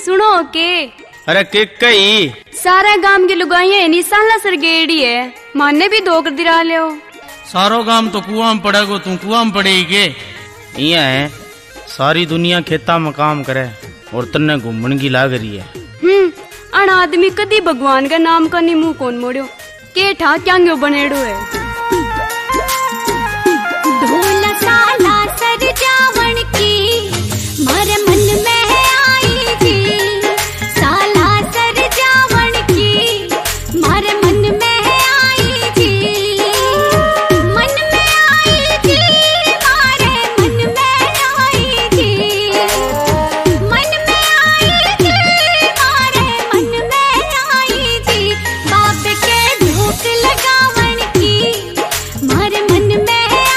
सुनो के अरे के कई सारा गांव की लुगाइयां निशाला सरगेड़ी है माने भी दो कर दिरा लियो। सारो गांव तो कुआं में पड़ेगो तू कुआं में पड़ेगी के इया है सारी दुनिया खेता में काम करे और तन्ने घूमन की लाग रही है। अन आदमी कदी भगवान का नाम का मुंह कौन मोड़ो के ठा क्या बनेड़ो है। ढोल साला सर जावण की मारे मन में आई थी, साला सर जावण की मारे मन में आई थी, मन में आई थी मारे मन में आई थी, मन में आई थी मारे मन में आई थी, बाप के धोख लगावण की मारे मन में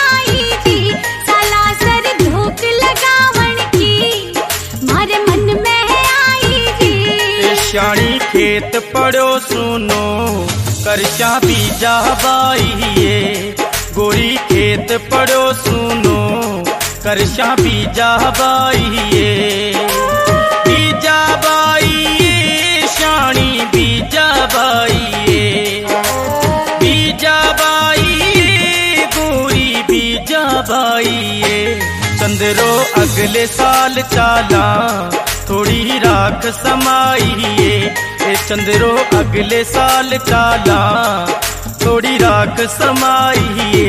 श्याणी खेत पड़ो सुनो करचा बीजा बाइये, गोरी खेत पड़ो सुनो करचा बीजा बाइये, बीजा बाइये श्याणी बीजा बाइये, बीजा बाइये गोरी बीजा बाइये, चंद्रो अगले साल चाला थोड़ी राख समाइए, ए चंद्रो अगले साल चाला थोड़ी राख समाइए।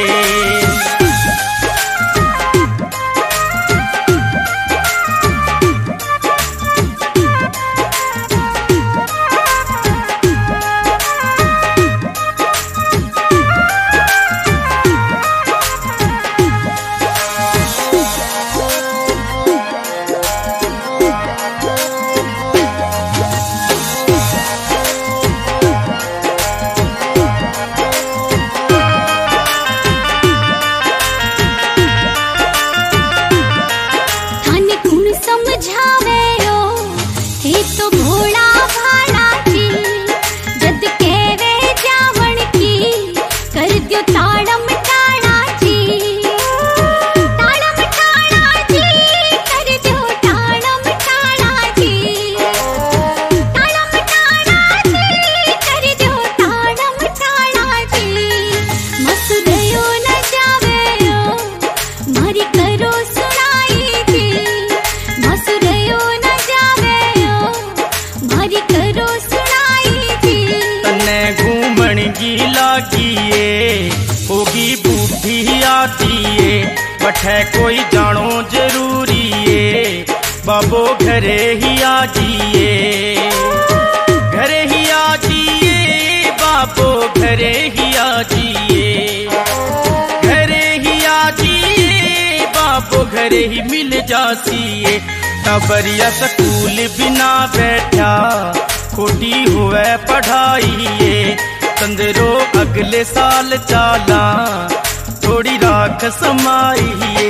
होगी बूढ़ी आती है बठे कोई जानो जरूरी है, बाबो घरे ही आ जिए, घरे ही आ जिए बाबो घरे ही आ जिए, घरे ही आ जिए बाबो घरे ही मिल जासिए, टबरिया स्कूल बिना बैठा खोटी हुए पढ़ाई, चंद्रो अगले साल चाला थोड़ी राख समाइए।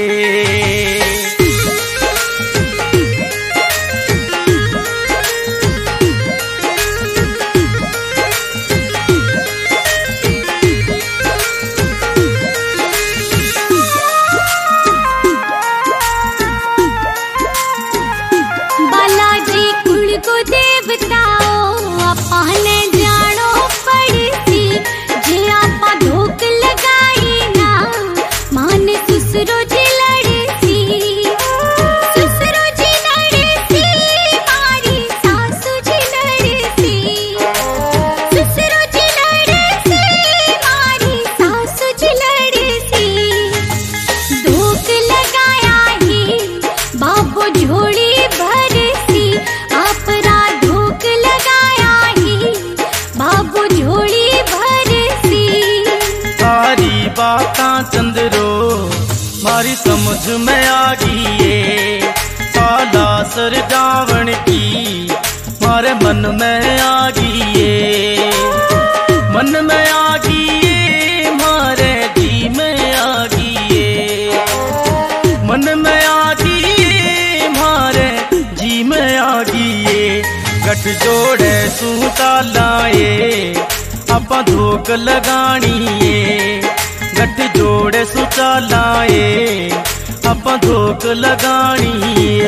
बालाजी कुल को देवताओ अपने जानो पड़ती, जे आपा धोख लगाई ना मान सुसरो जी लड़ती, सुसरो जी लड़ती मारी सासू जी लड़ती, सुसरो जी लड़ती मारी सासू जी लड़ती, धोख लगाया ही बाबू झोड़ी भरती, आपरा धोख लगाया ही बाबू झोड़ी भरती। सारी बातां चंद्रो मारी समझ में आ गई है, साला सर जावण की मारे मन में आ गई है, मन में आ गई है मारे जी में आ गई है, मन में आ गई है मारे जी में आ गई है, गठ जोड़े सूता लाए आपा धोख लगानी, गठ जोड़े सूता लाए आपा धोख लगानी।